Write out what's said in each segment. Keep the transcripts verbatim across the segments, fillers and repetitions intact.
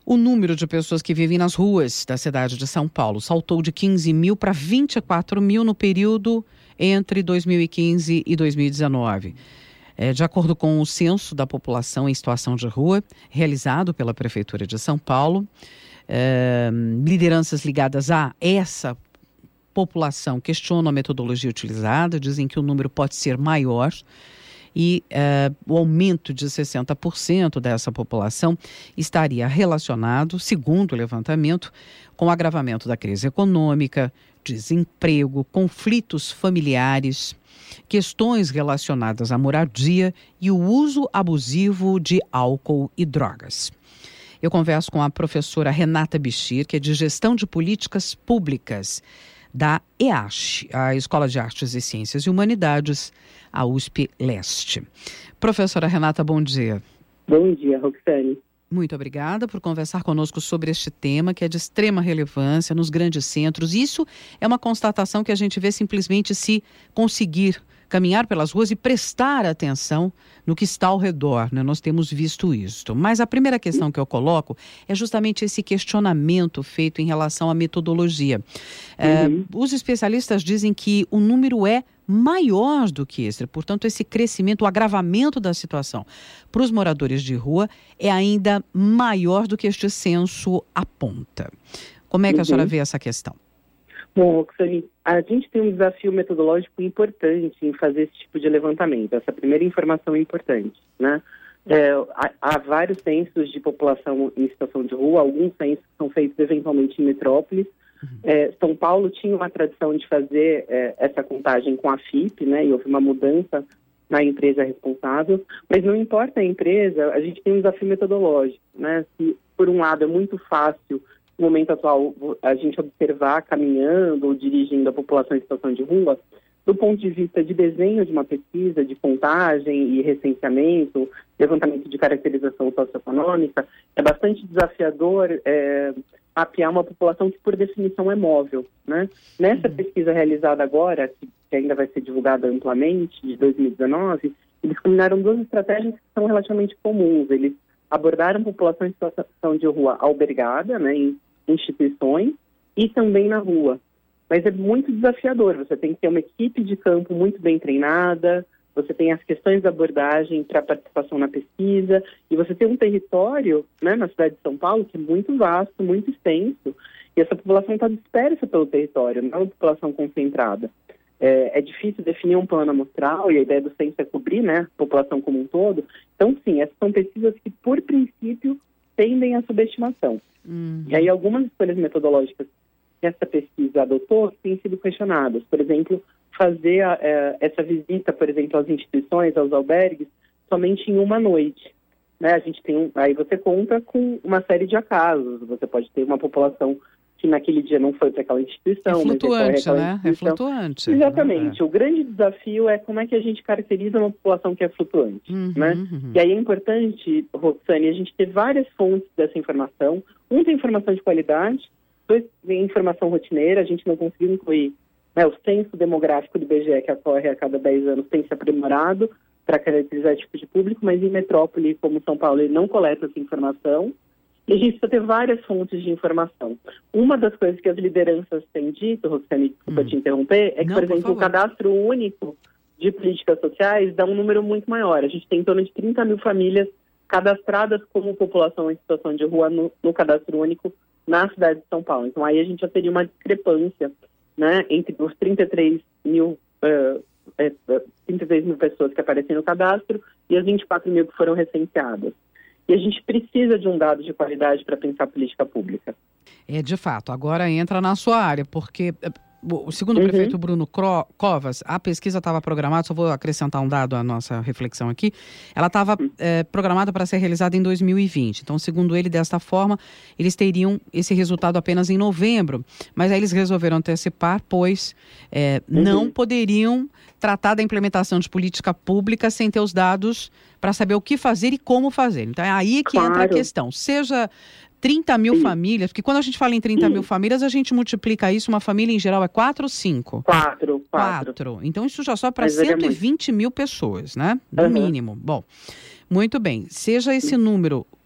O número de pessoas que vivem nas ruas da cidade de São Paulo saltou de quinze mil para vinte e quatro mil no período entre dois mil e quinze e dois mil e dezenove. É, de acordo com o censo da população em situação de rua, realizado pela Prefeitura de São Paulo, é, lideranças ligadas a essa população questionam a metodologia utilizada, dizem que o número pode ser maior e é, o aumento de sessenta por cento dessa população estaria relacionado, segundo o levantamento, com o agravamento da crise econômica, desemprego, conflitos familiares, questões relacionadas à moradia e o uso abusivo de álcool e drogas. Eu converso com a professora Renata Bichir, que é de Gestão de Políticas Públicas da E A C H, a Escola de Artes e Ciências e Humanidades, a U S P Leste. Professora Renata, bom dia. Bom dia, Roxane. Muito obrigada por conversar conosco sobre este tema que é de extrema relevância nos grandes centros. Isso é uma constatação que a gente vê simplesmente se conseguir caminhar pelas ruas e prestar atenção no que está ao redor, né? Nós temos visto isso. Mas a primeira questão que eu coloco é justamente esse questionamento feito em relação à metodologia. Uhum. É, os especialistas dizem que o número é maior do que esse, portanto esse crescimento, o agravamento da situação para os moradores de rua é ainda maior do que este censo aponta. Como é que a uhum. senhora vê essa questão? Bom, Roxane, a gente tem um desafio metodológico importante em fazer esse tipo de levantamento. Essa primeira informação é importante, né? É, há, há vários censos de população em situação de rua, alguns censos são feitos eventualmente em metrópoles. Uhum. É, São Paulo tinha uma tradição de fazer é, essa contagem com a F I P, né? E houve uma mudança na empresa responsável. Mas não importa a empresa, a gente tem um desafio metodológico, né? Se, por um lado, é muito fácil no momento atual, a gente observar caminhando ou dirigindo a população em situação de rua, do ponto de vista de desenho de uma pesquisa, de contagem e recenseamento, levantamento de caracterização socioeconômica, é bastante desafiador é, mapear uma população que, por definição, é móvel, né? Nessa pesquisa realizada agora, que, que ainda vai ser divulgada amplamente, de dois mil e dezenove, eles combinaram duas estratégias que são relativamente comuns. Eles abordaram a população em situação de rua albergada, né, em instituições e também na rua. Mas é muito desafiador, você tem que ter uma equipe de campo muito bem treinada, você tem as questões da abordagem para participação na pesquisa, e você tem um território, né, na cidade de São Paulo que é muito vasto, muito extenso, e essa população está dispersa pelo território, não é uma população concentrada. É, é difícil definir um plano amostral, e a ideia do censo é cobrir, né, a população como um todo. Então, sim, essas são pesquisas que, por princípio, tendem à subestimação. Uhum. E aí, algumas escolhas metodológicas que essa pesquisa adotou têm sido questionadas. Por exemplo, fazer a, é, essa visita, por exemplo, às instituições, aos albergues, somente em uma noite. Né? A gente tem um, aí você conta com uma série de acasos. Você pode ter uma população que naquele dia não foi para aquela instituição. É flutuante, mas né? É flutuante. Exatamente. É. O grande desafio é como é que a gente caracteriza uma população que é flutuante, uhum, né? Uhum. E aí é importante, Roxane, a gente ter várias fontes dessa informação. Um tem informação de qualidade, dois tem informação rotineira, a gente não conseguiu incluir, né, o censo demográfico do I B G E, que ocorre a cada dez anos, tem se aprimorado para caracterizar esse tipo de público, mas em metrópole como São Paulo ele não coleta essa informação. E a gente precisa ter várias fontes de informação. Uma das coisas que as lideranças têm dito, Roxane, desculpa hum. te interromper, é que, Não, por exemplo, por o cadastro único de políticas sociais dá um número muito maior. A gente tem em torno de trinta mil famílias cadastradas como população em situação de rua no, no cadastro único na cidade de São Paulo. Então, aí a gente já teria uma discrepância, né, entre os trinta e três mil, uh, uh, trinta e três mil pessoas que aparecem no cadastro e as vinte e quatro mil que foram recenseadas. E a gente precisa de um dado de qualidade para pensar política pública. É, de fato. Agora entra na sua área, porque, segundo o uhum. prefeito Bruno Covas, a pesquisa estava programada, só vou acrescentar um dado à nossa reflexão aqui, ela estava uhum. é, programada para ser realizada em dois mil e vinte. Então, segundo ele, desta forma, eles teriam esse resultado apenas em novembro. Mas aí eles resolveram antecipar, pois é, uhum. não poderiam tratar da implementação de política pública sem ter os dados para saber o que fazer e como fazer. Então é aí que claro. entra a questão. Seja trinta mil Sim. famílias, porque quando a gente fala em trinta mil famílias, a gente multiplica isso, uma família em geral é quatro ou cinco? Quatro. Quatro. Quatro. Então isso já só para cento e vinte mil pessoas, né? No uhum. mínimo. Bom, muito bem. Seja esse número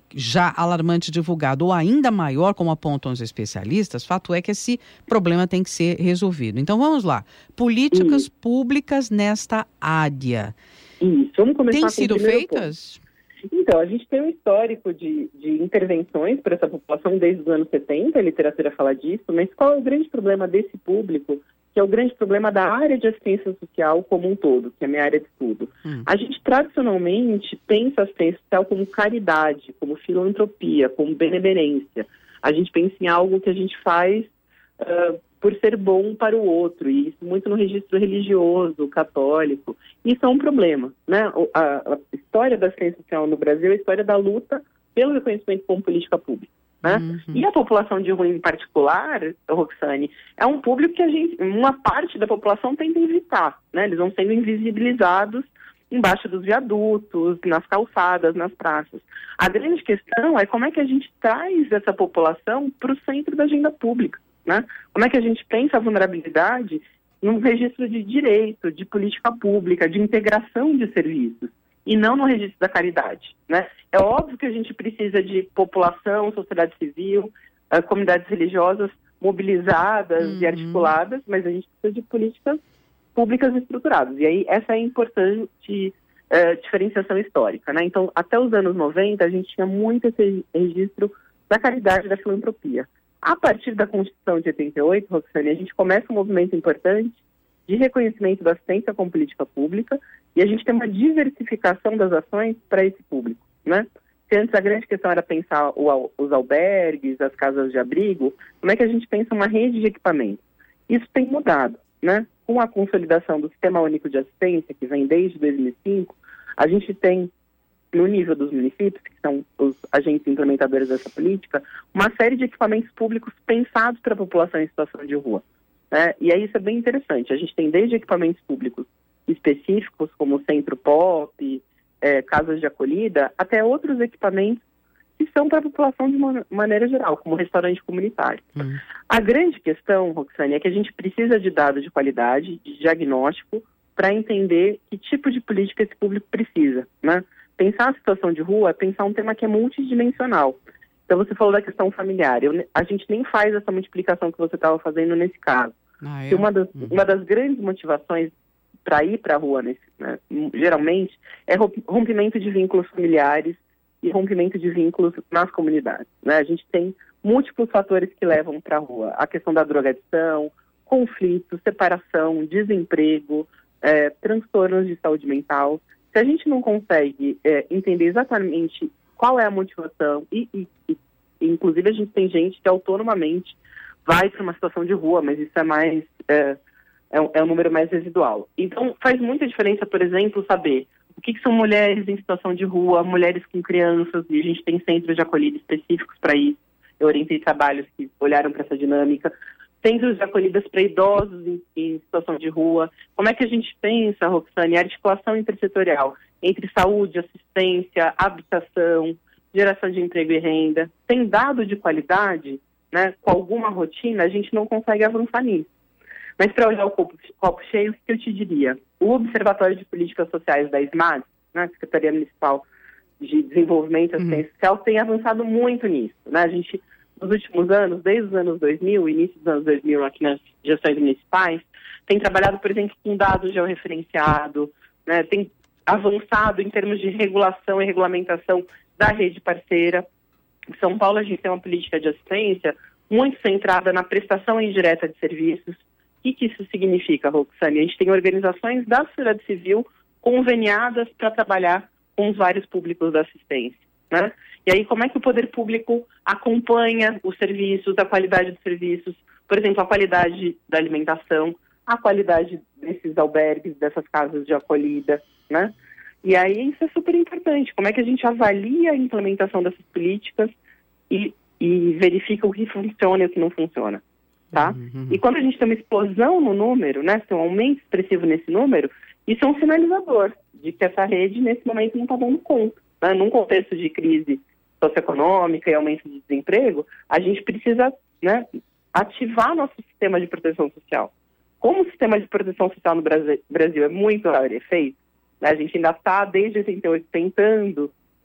já alarmante divulgado ou ainda maior, como apontam os especialistas, fato é que esse problema tem que ser resolvido. Então vamos lá, políticas Isso. públicas nesta área. Isso, vamos começar Tem com sido feitas? Ponto. Então, a gente tem um histórico de, de intervenções para essa população desde os anos setenta, a literatura fala disso, mas qual é o grande problema desse público, que é o grande problema da área de assistência social como um todo, que é a minha área de estudo? Hum. A gente tradicionalmente pensa a assistência social como caridade, como filantropia, como benemerência. A gente pensa em algo que a gente faz uh, por ser bom para o outro, e isso muito no registro religioso, católico. Isso é um problema, né? A, a história da assistência social no Brasil é a história da luta pelo reconhecimento como política pública, né? Uhum. E a população de rua em particular, Roxane, é um público que a gente, uma parte da população tenta evitar, né? Eles vão sendo invisibilizados embaixo dos viadutos, nas calçadas, nas praças. A grande questão é como é que a gente traz essa população para o centro da agenda pública, né? Como é que a gente pensa a vulnerabilidade num registro de direito, de política pública, de integração de serviços, e não no registro da caridade, né? É óbvio que a gente precisa de população, sociedade civil, uh, comunidades religiosas mobilizadas uhum. e articuladas, mas a gente precisa de políticas públicas estruturadas. E aí essa é a importante uh, diferenciação histórica, né? Então, até os anos noventa, a gente tinha muito esse registro da caridade e da filantropia. A partir da Constituição de oitenta e oito, Roxane, a gente começa um movimento importante de reconhecimento da assistência como política pública, e a gente tem uma diversificação das ações para esse público, né? Se antes a grande questão era pensar o, os albergues, as casas de abrigo, como é que a gente pensa uma rede de equipamentos? Isso tem mudado, né? Com a consolidação do Sistema Único de Assistência, que vem desde dois mil e cinco, a gente tem, no nível dos municípios, que são os agentes implementadores dessa política, uma série de equipamentos públicos pensados para a população em situação de rua, né? E aí isso é bem interessante. A gente tem desde equipamentos públicos específicos, como o Centro Pop, é, casas de acolhida, até outros equipamentos que são para a população de uma maneira geral, como restaurante comunitário. Uhum. A grande questão, Roxane, é que a gente precisa de dados de qualidade, de diagnóstico, para entender que tipo de política esse público precisa, né? Pensar a situação de rua é pensar um tema que é multidimensional. Então, você falou da questão familiar. Eu, a gente nem faz essa multiplicação que você estava fazendo nesse caso. Ah, é? uma, das, uhum. uma das grandes motivações para ir para a rua, nesse, né, geralmente, é rompimento de vínculos familiares e rompimento de vínculos nas comunidades, né? A gente tem múltiplos fatores que levam para a rua. A questão da drogadição, conflito, separação, desemprego, é, transtornos de saúde mental. Se a gente não consegue é, entender exatamente qual é a motivação, e, e, e inclusive a gente tem gente que autonomamente vai para uma situação de rua, mas isso é mais é, é, um, é um número mais residual. Então faz muita diferença, por exemplo, saber o que, que são mulheres em situação de rua, mulheres com crianças, e a gente tem centros de acolhida específicos para isso. Eu orientei trabalhos que olharam para essa dinâmica. Centros de acolhidas para idosos em, em situação de rua. Como é que a gente pensa, Roxane, a articulação intersetorial entre saúde, assistência, habitação, geração de emprego e renda? Tem dado de qualidade, né? Com alguma rotina, a gente não consegue avançar nisso. Mas para olhar o copo, copo cheio, o que eu te diria? O Observatório de Políticas Sociais da SMAD, né, Secretaria Municipal de Desenvolvimento e Assistência uhum. Social, tem avançado muito nisso, né? A gente, nos últimos anos, desde os anos dois mil, início dos anos dois mil aqui nas gestões municipais, tem trabalhado, por exemplo, com dados georreferenciados, né? Tem avançado em termos de regulação e regulamentação da rede parceira. Em São Paulo, a gente tem uma política de assistência muito centrada na prestação indireta de serviços. O que, que isso significa, Roxane? A gente tem organizações da sociedade civil conveniadas para trabalhar com os vários públicos da assistência, né? E aí, como é que o poder público acompanha os serviços, a qualidade dos serviços, por exemplo, a qualidade da alimentação, a qualidade desses albergues, dessas casas de acolhida, né? E aí isso é super importante. Como é que a gente avalia a implementação dessas políticas e, e verifica o que funciona e o que não funciona, tá? Uhum. E quando a gente tem uma explosão no número, né, tem um aumento expressivo nesse número, isso é um sinalizador de que essa rede, nesse momento, não está dando conta, né? Num contexto de crise socioeconômica e aumento de desemprego, a gente precisa, né, ativar nosso sistema de proteção social. Como o sistema de proteção social no Brasil é muito rarefeito, né, a gente ainda está, desde oitenta e oito, tentando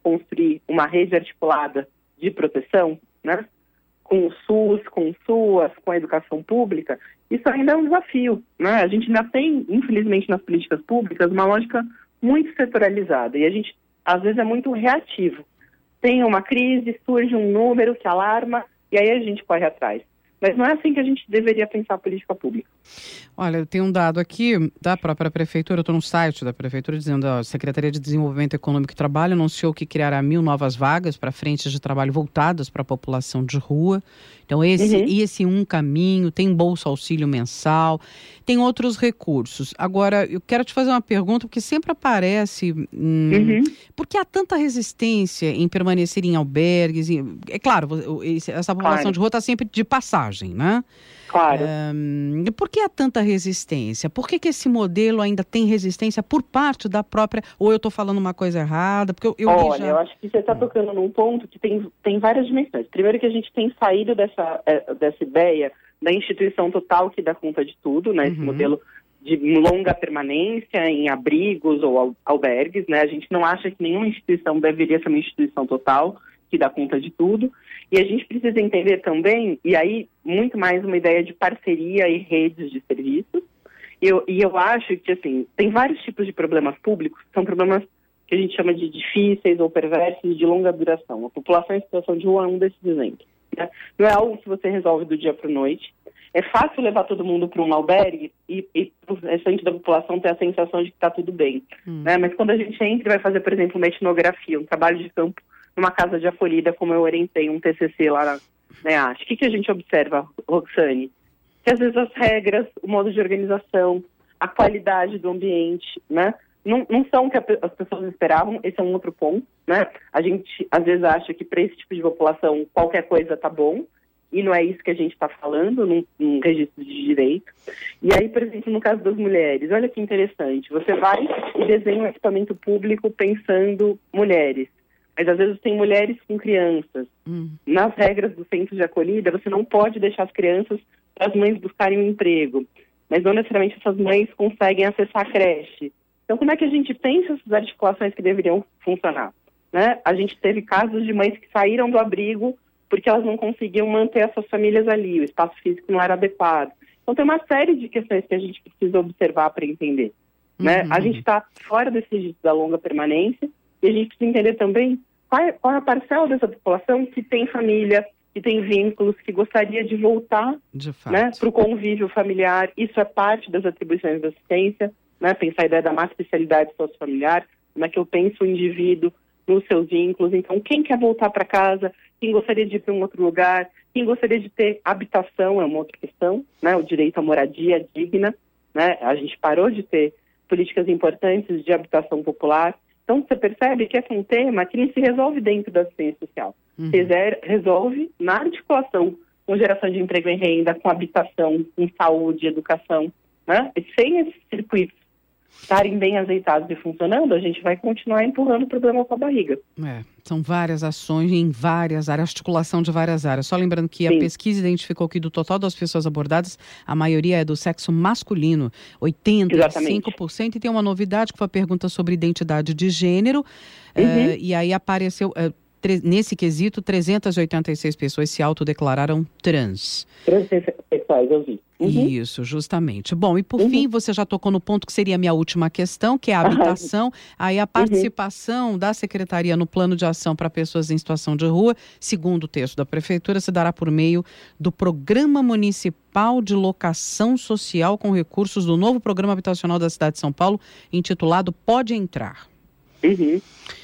construir uma rede articulada de proteção, né? Com o SUS, com o SUAS, com a educação pública, isso ainda é um desafio, né? A gente ainda tem, infelizmente, nas políticas públicas, uma lógica muito setoralizada e a gente, às vezes, é muito reativo. Tem uma crise, surge um número que alarma e aí a gente corre atrás. Mas não é assim que a gente deveria pensar a política pública. Olha, eu tenho um dado aqui da própria Prefeitura, eu estou no site da Prefeitura dizendo a Secretaria de Desenvolvimento Econômico e Trabalho anunciou que criará mil novas vagas para frentes de trabalho voltadas para a população de rua. Então esse, uhum. esse é um caminho, tem Bolsa Auxílio mensal, tem outros recursos. Agora, eu quero te fazer uma pergunta, porque sempre aparece, hum, uhum. por que há tanta resistência em permanecer em albergues? Em, é claro, essa população claro. de rua está sempre de passagem, né? Claro. Um, por que há tanta resistência? Por que, que esse modelo ainda tem resistência por parte da própria... Ou eu estou falando uma coisa errada? Porque eu, eu Olha, já... eu acho que você está tocando num ponto que tem, tem várias dimensões. Primeiro que a gente tem saído dessa, dessa ideia da instituição total que dá conta de tudo, né? Esse uhum. modelo de longa permanência em abrigos ou albergues, né? A gente não acha que nenhuma instituição deveria ser uma instituição total que dá conta de tudo. E a gente precisa entender também, e aí muito mais uma ideia de parceria e redes de serviços. E eu, e eu acho que, assim, tem vários tipos de problemas públicos, que são problemas que a gente chama de difíceis ou perversos de longa duração. A população em situação de rua é um desses exemplos, né? Não é algo que você resolve do dia para a noite. É fácil levar todo mundo para um albergue e, e o restante da população ter a sensação de que está tudo bem, hum. né? Mas quando a gente entra e vai fazer, por exemplo, uma etnografia, um trabalho de campo, numa casa de acolhida, como eu orientei, um T C C lá na NEASH. O que, que a gente observa, Roxane? Que às vezes as regras, o modo de organização, a qualidade do ambiente, né, não, não são o que a, as pessoas esperavam. Esse é um outro ponto, né? A gente às vezes acha que para esse tipo de população qualquer coisa tá bom, e não é isso que a gente está falando num, num registro de direito. E aí, por exemplo, no caso das mulheres, olha que interessante, você vai e desenha um equipamento público pensando mulheres. Mas às vezes tem mulheres com crianças. Hum. Nas regras do centro de acolhida, você não pode deixar as crianças para as mães buscarem um emprego. Mas não necessariamente essas mães conseguem acessar a creche. Então, como é que a gente pensa essas articulações que deveriam funcionar? Né? A gente teve casos de mães que saíram do abrigo porque elas não conseguiam manter as suas famílias ali, o espaço físico não era adequado. Então, tem uma série de questões que a gente precisa observar para entender. Uhum. Né? A gente está fora desse registro da longa permanência. E a gente precisa entender também qual é, qual é a parcela dessa população que tem família, que tem vínculos, que gostaria de voltar de né, para o convívio familiar. Isso é parte das atribuições da assistência, né, pensar a ideia da mais especialidade sociofamiliar, como é que eu penso o indivíduo nos seus vínculos. Então, quem quer voltar para casa, quem gostaria de ir para um outro lugar, quem gostaria de ter habitação, é uma outra questão, né, o direito à moradia digna. Né, a gente parou de ter políticas importantes de habitação popular. Então, você percebe que esse é um tema que não se resolve dentro da assistência social. Uhum. Se resolve na articulação com geração de emprego e renda, com habitação, com saúde, educação. Né? E sem esses circuitos estarem bem azeitados e funcionando, a gente vai continuar empurrando o problema com a barriga. É, são várias ações em várias áreas, articulação de várias áreas. Só lembrando que Sim. a pesquisa identificou que do total das pessoas abordadas, a maioria é do sexo masculino, oitenta e cinco por cento. Exatamente. E tem uma novidade, que foi a pergunta sobre identidade de gênero, uhum. uh, e aí apareceu... Uh, nesse quesito, trezentas e oitenta e seis pessoas se autodeclararam trans. Transsexuais, eu vi. Uhum. Isso, justamente. Bom, e por uhum. fim, você já tocou no ponto que seria a minha última questão, que é a habitação. Aí a participação uhum. da Secretaria no plano de ação para pessoas em situação de rua, segundo o texto da Prefeitura, se dará por meio do Programa Municipal de Locação Social com recursos do novo Programa Habitacional da cidade de São Paulo, intitulado Pode Entrar. Uhum.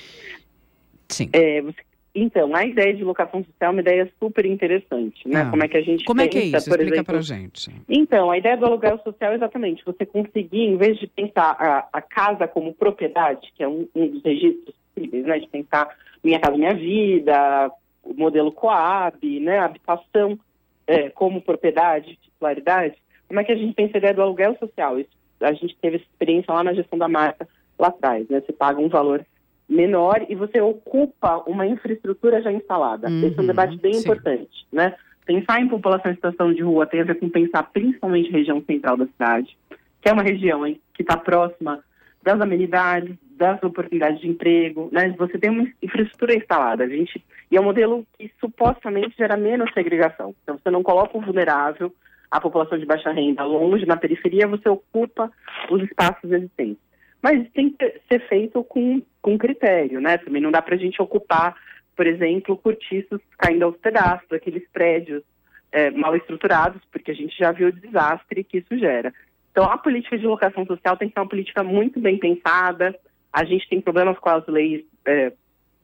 Sim. É, você... Então, a ideia de locação social é uma ideia super interessante, né? Ah, como é que a gente Como pensa, é que é isso? por Explica exemplo... pra gente. Então, a ideia do aluguel social é exatamente você conseguir, em vez de pensar a, a casa como propriedade, que é um, um dos registros possíveis, né? De pensar Minha Casa Minha Vida, o modelo Coab, né? A habitação é, como propriedade, titularidade. Como é que a gente pensa a ideia do aluguel social? Isso, a gente teve essa experiência lá na gestão da marca, lá atrás, né? Você paga um valor menor e você ocupa uma infraestrutura já instalada. Uhum, Esse é um debate bem sim. importante, né? Pensar em população em situação de rua tem a ver com pensar principalmente a região central da cidade, que é uma região hein, que está próxima das amenidades, das oportunidades de emprego, né? Você tem uma infraestrutura instalada, a gente, e é um modelo que supostamente gera menos segregação. Então, você não coloca o vulnerável, a população de baixa renda, longe, na periferia, você ocupa os espaços existentes. Mas tem que ser feito com, com critério, né? Também não dá para a gente ocupar, por exemplo, cortiços caindo aos pedaços, aqueles prédios é, mal estruturados, porque a gente já viu o desastre que isso gera. Então, a política de locação social tem que ser uma política muito bem pensada. A gente tem problemas com as leis é,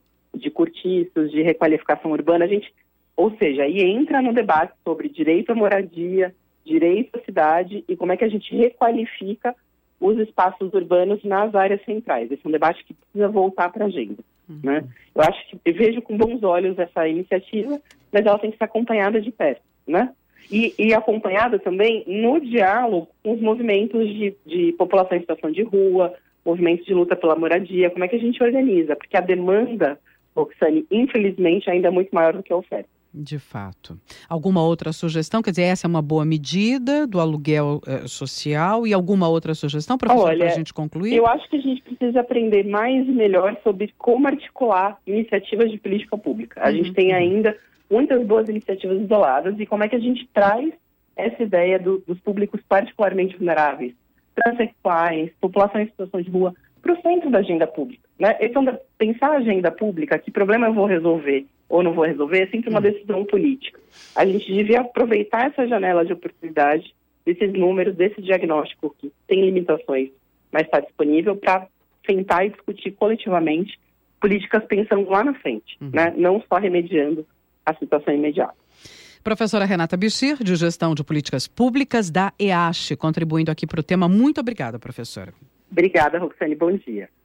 de cortiços, de requalificação urbana. A gente, ou seja, aí entra no debate sobre direito à moradia, direito à cidade e como é que a gente requalifica os espaços urbanos nas áreas centrais. Esse é um debate que precisa voltar para a agenda. Uhum. Né? Eu acho que eu vejo com bons olhos essa iniciativa, mas ela tem que ser acompanhada de perto, né? E, e acompanhada também no diálogo com os movimentos de, de população em situação de rua, movimentos de luta pela moradia, como é que a gente organiza? Porque a demanda, Roxane, infelizmente, ainda é muito maior do que a oferta. De fato. Alguma outra sugestão? Quer dizer, essa é uma boa medida do aluguel eh, social e alguma outra sugestão, professor, para a gente concluir? Eu acho que a gente precisa aprender mais e melhor sobre como articular iniciativas de política pública. A uhum. gente tem ainda muitas boas iniciativas isoladas e como é que a gente traz essa ideia do, dos públicos particularmente vulneráveis, transexuais, população em situação de rua, para o centro da agenda pública. Né? Então, pensar a agenda pública, que problema eu vou resolver ou não vou resolver, é sempre uma decisão política. A gente devia aproveitar essa janela de oportunidade, desses números, desse diagnóstico que tem limitações, mas está disponível para tentar e discutir coletivamente políticas pensando lá na frente, uhum. né? Não só remediando a situação imediata. Professora Renata Bichir, de Gestão de Políticas Públicas da E A C H, contribuindo aqui para o tema. Muito obrigada, professora. Obrigada, Roxane. Bom dia.